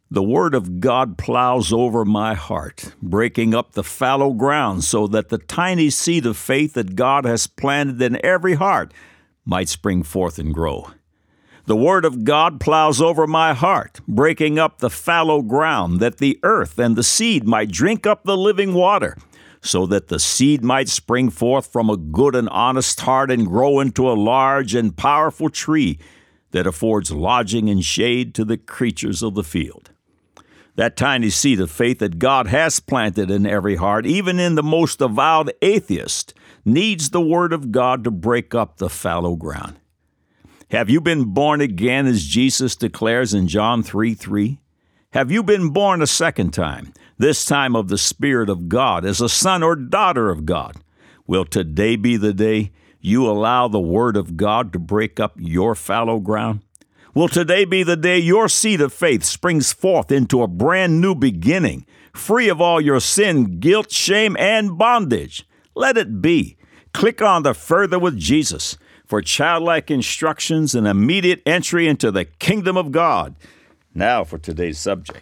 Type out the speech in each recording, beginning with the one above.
The word of God plows over my heart, breaking up the fallow ground so that the tiny seed of faith that God has planted in every heart might spring forth and grow. The word of God plows over my heart, breaking up the fallow ground that the earth and the seed might drink up the living water, so that the seed might spring forth from a good and honest heart and grow into a large and powerful tree that affords lodging and shade to the creatures of the field. That tiny seed of faith that God has planted in every heart, even in the most avowed atheist, needs the word of God to break up the fallow ground. Have you been born again, as Jesus declares in John 3:3? Have you been born a second time, this time of the Spirit of God, as a son or daughter of God? Will today be the day you allow the word of God to break up your fallow ground? Will today be the day your seed of faith springs forth into a brand new beginning, free of all your sin, guilt, shame, and bondage? Let it be. Click on the Further with Jesus for childlike instructions and immediate entry into the kingdom of God. Now for today's subject.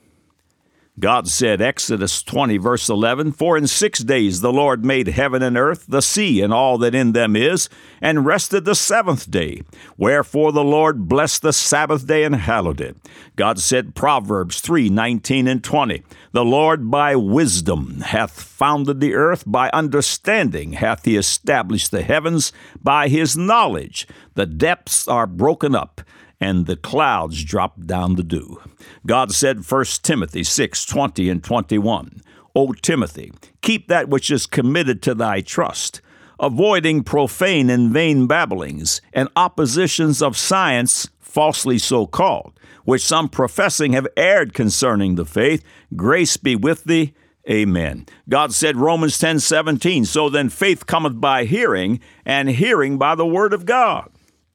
God said, Exodus 20, verse 11, "For in 6 days the Lord made heaven and earth, the sea, and all that in them is, and rested the seventh day. Wherefore the Lord blessed the Sabbath day and hallowed it." God said, Proverbs 3, 19 and 20, "The Lord by wisdom hath founded the earth, by understanding hath he established the heavens, by his knowledge the depths are broken up, and the clouds drop down the dew." God said, 1 Timothy 6, 20 and 21, "O Timothy, keep that which is committed to thy trust, avoiding profane and vain babblings, and oppositions of science falsely so called, which some professing have erred concerning the faith. Grace be with thee. Amen." God said, Romans 10, 17, "So then faith cometh by hearing, and hearing by the word of God."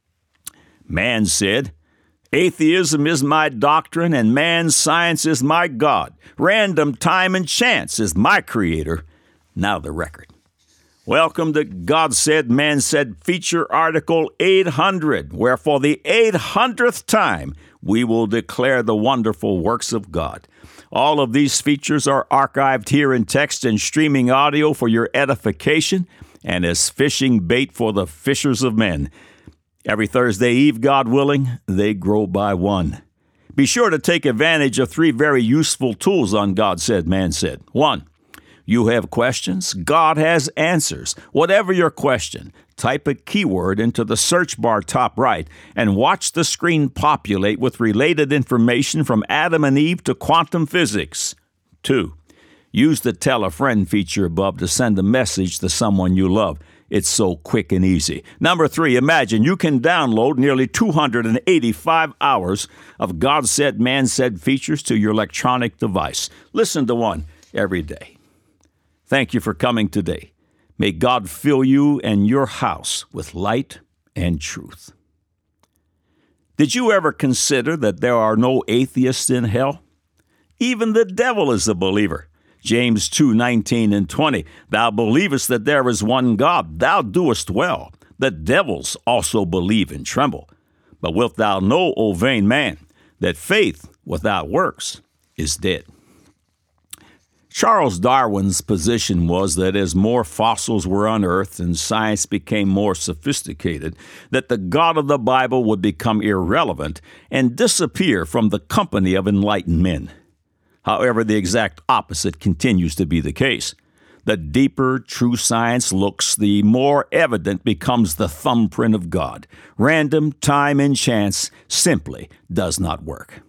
Man said, "Atheism is my doctrine, and man's science is my God. Random time and chance is my creator." Now the record. Welcome to God Said, Man Said feature article 800, where for the 800th time we will declare the wonderful works of God. All of these features are archived here in text and streaming audio for your edification and as fishing bait for the fishers of men. Every Thursday Eve, God willing, they grow by one. Be sure to take advantage of 3 very useful tools on God Said, Man Said. 1, you have questions? God has answers. Whatever your question, type a keyword into the search bar top right and watch the screen populate with related information from Adam and Eve to quantum physics. 2, use the Tell a Friend feature above to send a message to someone you love. It's so quick and easy. 3, imagine you can download nearly 285 hours of God Said, Man Said features to your electronic device. Listen to one every day. Thank you for coming today. May God fill you and your house with light and truth. Did you ever consider that there are no atheists in hell? Even the devil is a believer. James 2, 19 and 20, "Thou believest that there is one God, thou doest well. The devils also believe and tremble. But wilt thou know, O vain man, that faith without works is dead?" Charles Darwin's position was that as more fossils were unearthed and science became more sophisticated, that the God of the Bible would become irrelevant and disappear from the company of enlightened men. However, the exact opposite continues to be the case. The deeper true science looks, the more evident becomes the thumbprint of God. Random time and chance simply does not work.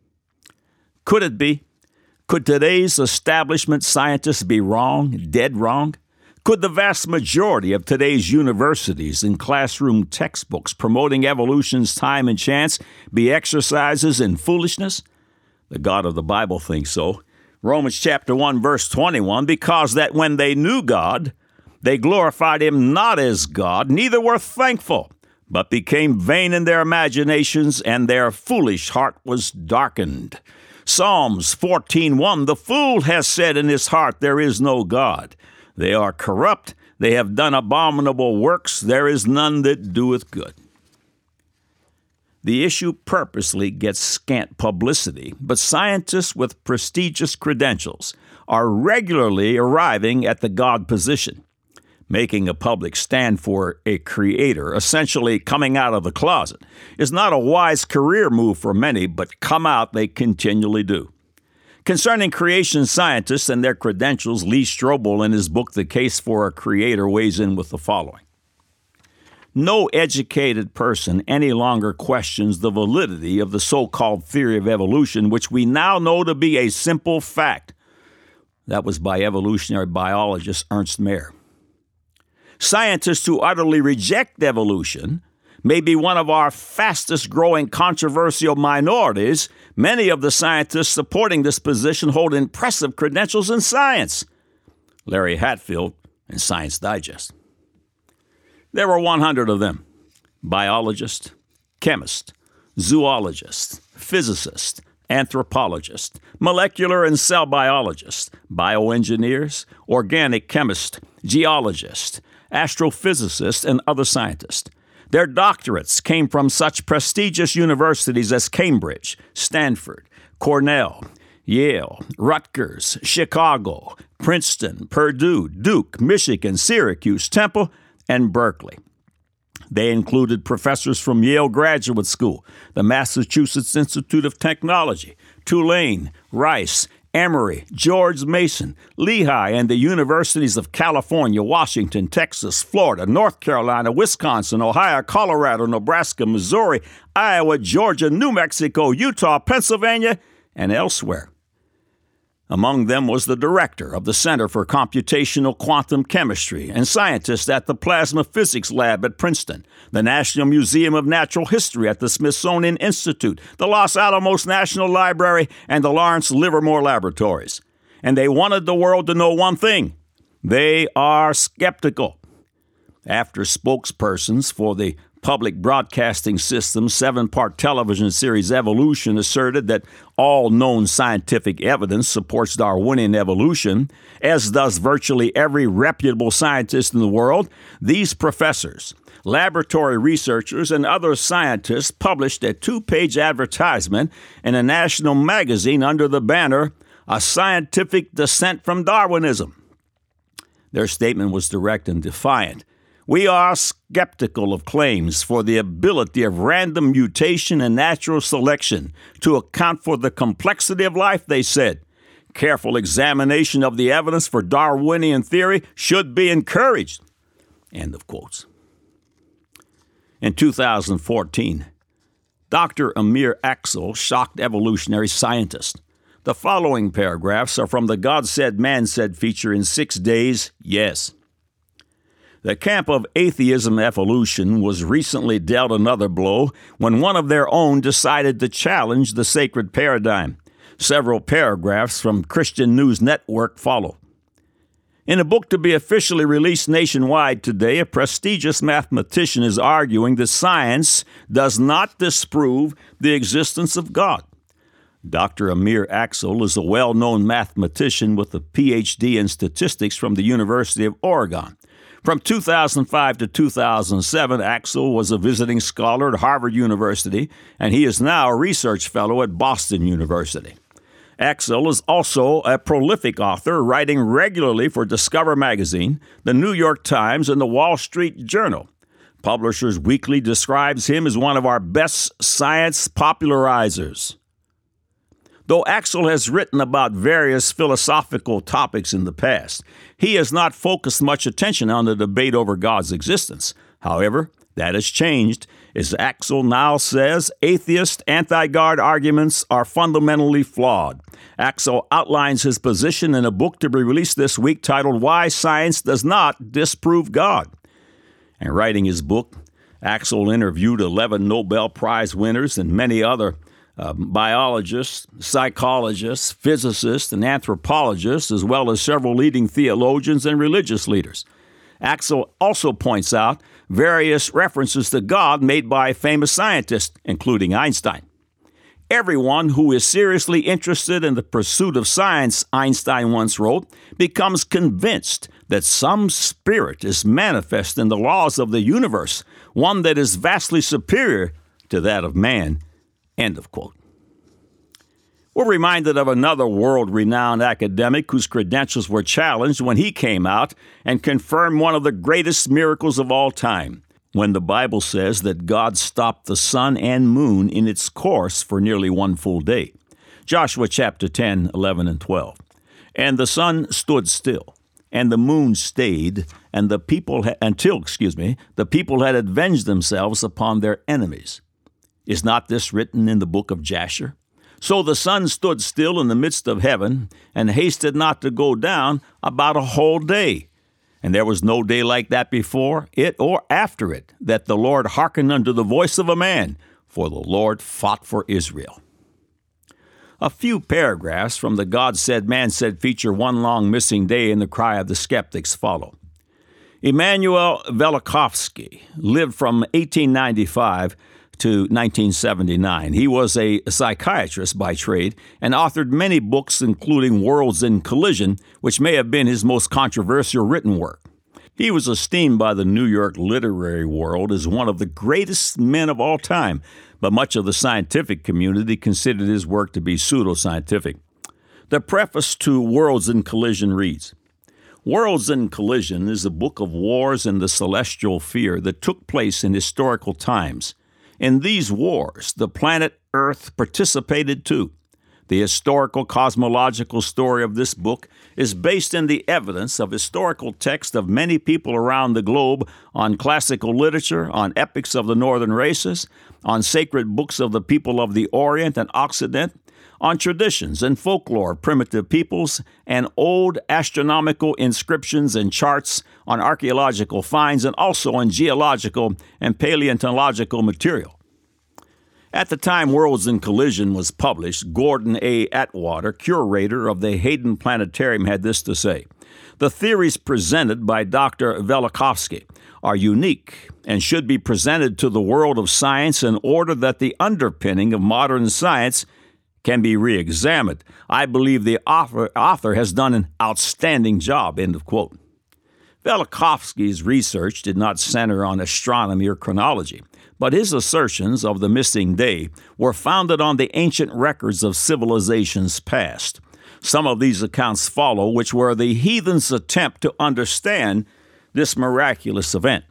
Could it be? Could today's establishment scientists be wrong, dead wrong? Could the vast majority of today's universities and classroom textbooks promoting evolution's time and chance be exercises in foolishness? The God of the Bible thinks so. Romans chapter 1, verse 21, "Because that when they knew God, they glorified him not as God, neither were thankful, but became vain in their imaginations, and their foolish heart was darkened." Psalms 14:1, "The fool has said in his heart, there is no God. They are corrupt, they have done abominable works, there is none that doeth good." The issue purposely gets scant publicity, but scientists with prestigious credentials are regularly arriving at the God position. Making a public stand for a creator, essentially coming out of the closet, is not a wise career move for many, but come out they continually do. Concerning creation scientists and their credentials, Lee Strobel, in his book The Case for a Creator, weighs in with the following. No educated person any longer questions the validity of the so-called theory of evolution, which we now know to be a simple fact. That was by evolutionary biologist Ernst Mayr. Scientists who utterly reject evolution may be one of our fastest-growing controversial minorities. Many of the scientists supporting this position hold impressive credentials in science. Larry Hatfield in Science Digest. There were 100 of them: biologists, chemists, zoologists, physicists, anthropologists, molecular and cell biologists, bioengineers, organic chemists, geologists, astrophysicists, and other scientists. Their doctorates came from such prestigious universities as Cambridge, Stanford, Cornell, Yale, Rutgers, Chicago, Princeton, Purdue, Duke, Michigan, Syracuse, Temple, and Berkeley. They included professors from Yale Graduate School, the Massachusetts Institute of Technology, Tulane, Rice, Emory, George Mason, Lehigh, and the universities of California, Washington, Texas, Florida, North Carolina, Wisconsin, Ohio, Colorado, Nebraska, Missouri, Iowa, Georgia, New Mexico, Utah, Pennsylvania, and elsewhere. Among them was the director of the Center for Computational Quantum Chemistry and scientist at the Plasma Physics Lab at Princeton, the National Museum of Natural History at the Smithsonian Institute, the Los Alamos National Library, and the Lawrence Livermore Laboratories. And they wanted the world to know one thing: they are skeptical. After spokespersons for the Public Broadcasting System's 7-part television series Evolution asserted that all known scientific evidence supports Darwinian evolution, as does virtually every reputable scientist in the world, these professors, laboratory researchers, and other scientists published a 2-page advertisement in a national magazine under the banner, "A Scientific Dissent from Darwinism." Their statement was direct and defiant. "We are skeptical of claims for the ability of random mutation and natural selection to account for the complexity of life," they said. "Careful examination of the evidence for Darwinian theory should be encouraged." End of quotes. In 2014, Dr. Amir Axel shocked evolutionary scientists. The following paragraphs are from the God Said, Man Said feature in 6 Days, Yes. The camp of atheism evolution was recently dealt another blow when one of their own decided to challenge the sacred paradigm. Several paragraphs from Christian News Network follow. In a book to be officially released nationwide today, a prestigious mathematician is arguing that science does not disprove the existence of God. Dr. Amir Axel is a well-known mathematician with a Ph.D. in statistics from the University of Oregon. From 2005 to 2007, Axel was a visiting scholar at Harvard University, and he is now a research fellow at Boston University. Axel is also a prolific author, writing regularly for Discover Magazine, the New York Times, and the Wall Street Journal. Publishers Weekly describes him as one of our best science popularizers. Though Axel has written about various philosophical topics in the past, he has not focused much attention on the debate over God's existence. However, that has changed. As Axel now says, atheist anti-God arguments are fundamentally flawed. Axel outlines his position in a book to be released this week titled Why Science Does Not Disprove God. And writing his book, Axel interviewed 11 Nobel Prize winners and many other biologists, psychologists, physicists, and anthropologists, as well as several leading theologians and religious leaders. Axel also points out various references to God made by famous scientists, including Einstein. Everyone who is seriously interested in the pursuit of science, Einstein once wrote, becomes convinced that some spirit is manifest in the laws of the universe, one that is vastly superior to that of man." End of quote. We're reminded of another world-renowned academic whose credentials were challenged when he came out and confirmed one of the greatest miracles of all time, when the Bible says that God stopped the sun and moon in its course for nearly one full day. Joshua chapter 10, 11, and 12. "And the sun stood still, and the moon stayed, and the people the people had avenged themselves upon their enemies. Is not this written in the book of Jasher? So the sun stood still in the midst of heaven, and hasted not to go down about a whole day. And there was no day like that before it or after it, that the Lord hearkened unto the voice of a man, for the Lord fought for Israel." A few paragraphs from the God Said, Man Said feature one long missing day in the cry of the skeptics follow. Immanuel Velikovsky lived from 1895 to 1979. He was a psychiatrist by trade and authored many books, including Worlds in Collision, which may have been his most controversial written work. He was esteemed by the New York literary world as one of the greatest men of all time, but much of the scientific community considered his work to be pseudoscientific. The preface to Worlds in Collision reads, "Worlds in Collision is a book of wars and the celestial fear that took place in historical times. In these wars, the planet Earth participated too. The historical cosmological story of this book is based in the evidence of historical texts of many people around the globe, on classical literature, on epics of the northern races, on sacred books of the people of the Orient and Occident, on traditions and folklore of primitive peoples, and old astronomical inscriptions and charts, on archaeological finds, and also on geological and paleontological material." At the time Worlds in Collision was published, Gordon A. Atwater, curator of the Hayden Planetarium, had this to say: "The theories presented by Dr. Velikovsky are unique and should be presented to the world of science in order that the underpinning of modern science can be re-examined. I believe the author has done an outstanding job." End of quote. Velikovsky's research did not center on astronomy or chronology, but his assertions of the missing day were founded on the ancient records of civilizations past. Some of these accounts follow, which were the heathens' attempt to understand this miraculous event.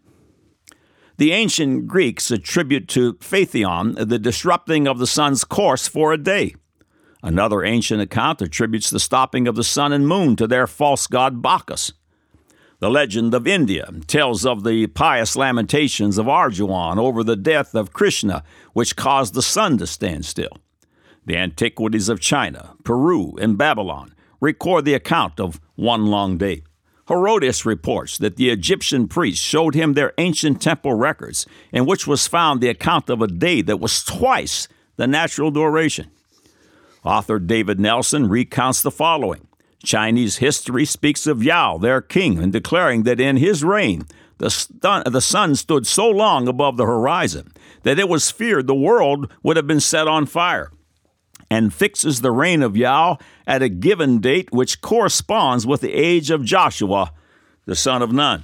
The ancient Greeks attribute to Phaethon the disrupting of the sun's course for a day. Another ancient account attributes the stopping of the sun and moon to their false god Bacchus. The legend of India tells of the pious lamentations of Arjuan over the death of Krishna, which caused the sun to stand still. The antiquities of China, Peru, and Babylon record the account of one long day. Herodotus reports that the Egyptian priests showed him their ancient temple records, in which was found the account of a day that was twice the natural duration. Author David Nelson recounts the following. Chinese history speaks of Yao, their king, and declaring that in his reign the sun stood so long above the horizon that it was feared the world would have been set on fire, and fixes the reign of Yao at a given date which corresponds with the age of Joshua, the son of Nun.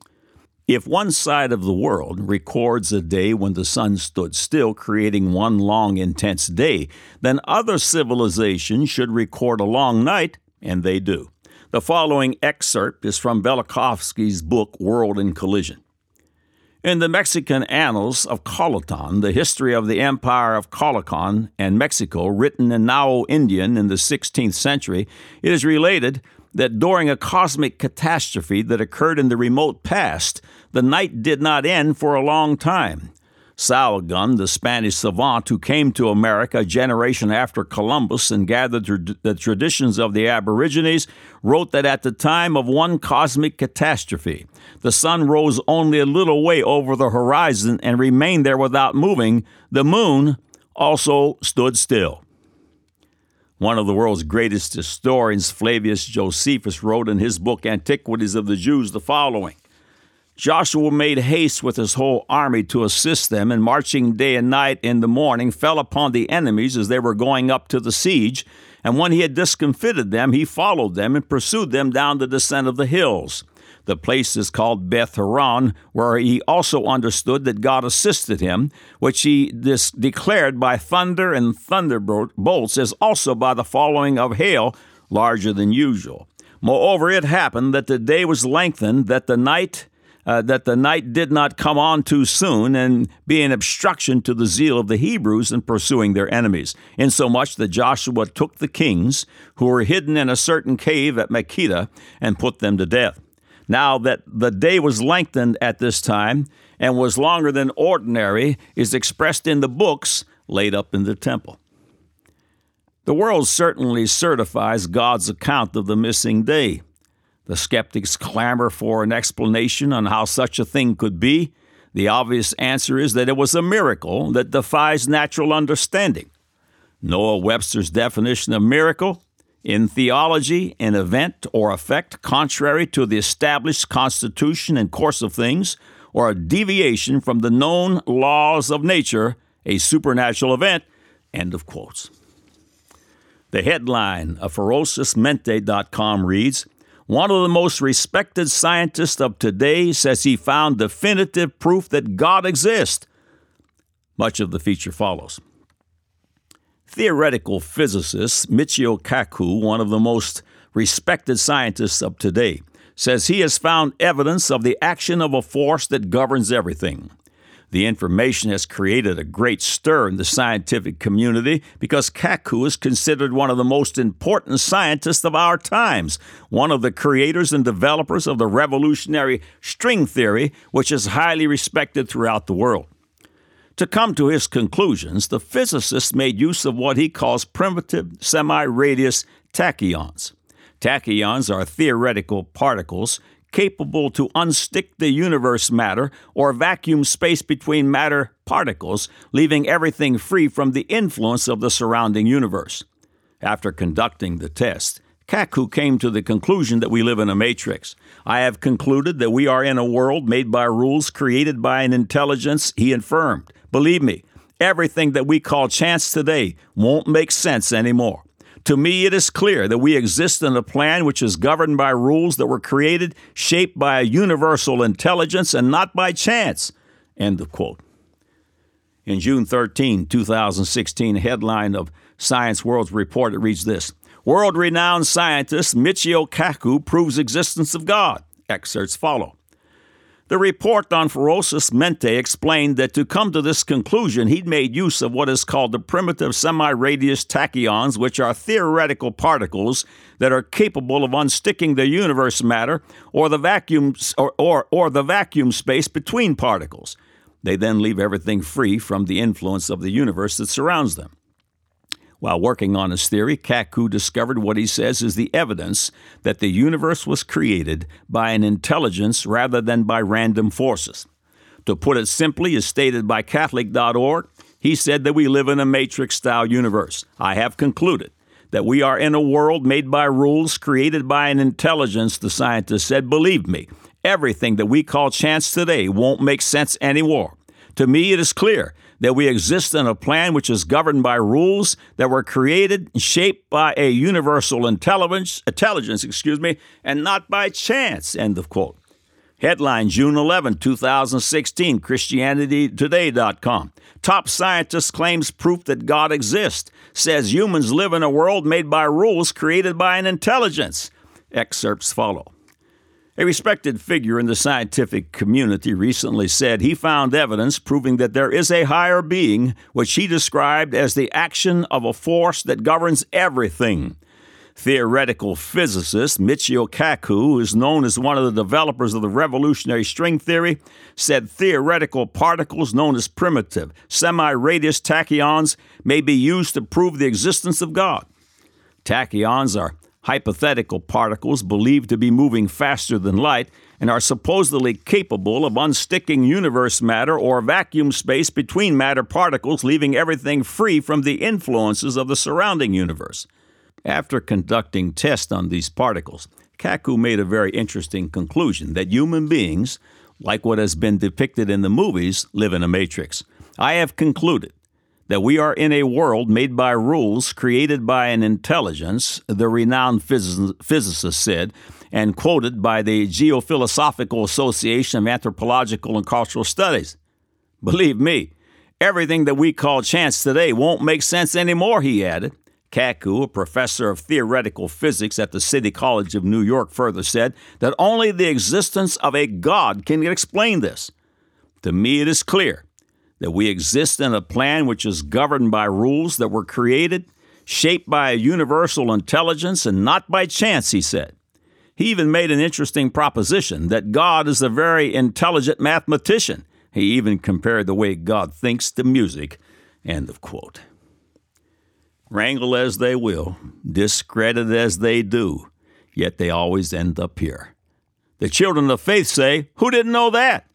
If one side of the world records a day when the sun stood still, creating one long, intense day, then other civilizations should record a long night, and they do. The following excerpt is from Velikovsky's book, World in Collision. In the Mexican Annals of Colotan, the history of the Empire of Colocan and Mexico, written in Nao-Indian in the 16th century, it is related that during a cosmic catastrophe that occurred in the remote past, the night did not end for a long time. Sahuagin, the Spanish savant who came to America a generation after Columbus and gathered the traditions of the Aborigines, wrote that at the time of one cosmic catastrophe, the sun rose only a little way over the horizon and remained there without moving. The moon also stood still. One of the world's greatest historians, Flavius Josephus, wrote in his book Antiquities of the Jews the following. Joshua made haste with his whole army to assist them, and marching day and night in the morning fell upon the enemies as they were going up to the siege. And when he had discomfited them, he followed them and pursued them down the descent of the hills. The place is called Beth Horon, where he also understood that God assisted him, which he declared by thunder and thunderbolts, as also by the falling of hail larger than usual. Moreover, it happened that the day was lengthened, that the night did not come on too soon, and be an obstruction to the zeal of the Hebrews in pursuing their enemies, insomuch that Joshua took the kings who were hidden in a certain cave at Makkedah and put them to death. Now that the day was lengthened at this time and was longer than ordinary is expressed in the books laid up in the temple. The world certainly certifies God's account of the missing day. The skeptics clamor for an explanation on how such a thing could be. The obvious answer is that it was a miracle that defies natural understanding. Noah Webster's definition of miracle: in theology, an event or effect contrary to the established constitution and course of things, or a deviation from the known laws of nature, a supernatural event. End of quotes. The headline of ferociousmente.com reads, "One of the most respected scientists of today says he found definitive proof that God exists." Much of the feature follows. Theoretical physicist Michio Kaku, one of the most respected scientists of today, says he has found evidence of the action of a force that governs everything. The information has created a great stir in the scientific community because Kaku is considered one of the most important scientists of our times, one of the creators and developers of the revolutionary string theory, which is highly respected throughout the world. To come to his conclusions, the physicist made use of what he calls primitive semi-radius tachyons. Tachyons are theoretical particles capable to unstick the universe matter or vacuum space between matter particles, leaving everything free from the influence of the surrounding universe. After conducting the test, Kaku came to the conclusion that we live in a matrix. "I have concluded that we are in a world made by rules created by an intelligence," he affirmed. "Believe me, everything that we call chance today won't make sense anymore. To me, it is clear that we exist in a plan which is governed by rules that were created, shaped by a universal intelligence, and not by chance." End of quote. In June 13, 2016, headline of Science World's report, it reads this: "World-renowned scientist Michio Kaku proves existence of God." Excerpts follow. The report on Ferocious Mente explained that to come to this conclusion, he'd made use of what is called the primitive semi-radius tachyons, which are theoretical particles that are capable of unsticking the universe matter or the vacuum space between particles. They then leave everything free from the influence of the universe that surrounds them. While working on his theory, Kaku discovered what he says is the evidence that the universe was created by an intelligence rather than by random forces. To put it simply, as stated by Catholic.org, he said that we live in a matrix-style universe. "I have concluded that we are in a world made by rules created by an intelligence," the scientist said. "Believe me, everything that we call chance today won't make sense anymore. To me, it is clear that we exist in a plan which is governed by rules that were created and shaped by a universal intelligence, and not by chance." End of quote. Headline, June 11, 2016, ChristianityToday.com. "Top scientist claims proof that God exists. Says humans live in a world made by rules created by an intelligence." Excerpts follow. A respected figure in the scientific community recently said he found evidence proving that there is a higher being, which he described as the action of a force that governs everything. Theoretical physicist Michio Kaku, who is known as one of the developers of the revolutionary string theory, said theoretical particles known as primitive semi-radius tachyons may be used to prove the existence of God. Tachyons are hypothetical particles believed to be moving faster than light and are supposedly capable of unsticking universe matter or vacuum space between matter particles, leaving everything free from the influences of the surrounding universe. After conducting tests on these particles, Kaku made a very interesting conclusion that human beings, like what has been depicted in the movies, live in a matrix. "I have concluded that we are in a world made by rules created by an intelligence, the renowned physicist said, and quoted by the Geophilosophical Association of Anthropological and Cultural Studies. Believe me, everything that we call chance today won't make sense anymore, he added. Kaku, a professor of theoretical physics at the City College of New York, further said that only the existence of a God can explain this. To me, it is clear that we exist in a plan which is governed by rules that were created, shaped by a universal intelligence, and not by chance, he said. He even made an interesting proposition that God is a very intelligent mathematician. He even compared the way God thinks to music. End of quote. Wrangle as they will, discredit as they do, yet they always end up here. The children of faith say, who didn't know that?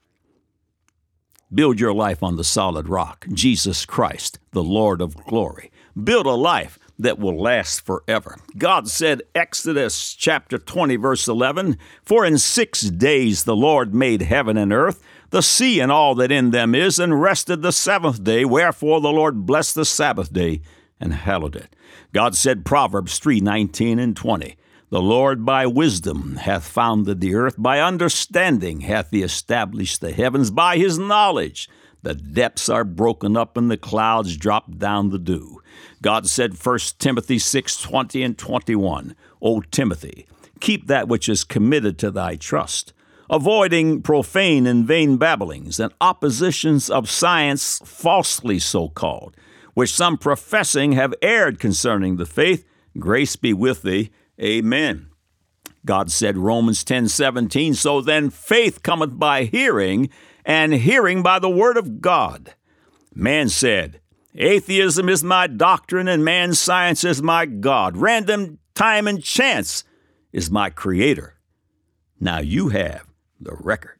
Build your life on the solid rock, Jesus Christ, the Lord of glory. Build a life that will last forever. God said, Exodus chapter 20, verse 11, "For in 6 days the Lord made heaven and earth, the sea and all that in them is, and rested the seventh day. Wherefore the Lord blessed the Sabbath day and hallowed it." God said, Proverbs 3:19 and 20, "The Lord by wisdom hath founded the earth, by understanding hath he established the heavens, by his knowledge the depths are broken up, and the clouds drop down the dew." God said, 1 Timothy 6:20 and 21, "O Timothy, keep that which is committed to thy trust, avoiding profane and vain babblings, and oppositions of science falsely so called, which some professing have erred concerning the faith. Grace be with thee. Amen." God said, Romans 10:17, "So then faith cometh by hearing, and hearing by the word of God." Man said, "Atheism is my doctrine, and man's science is my God. Random time and chance is my creator." Now you have the record.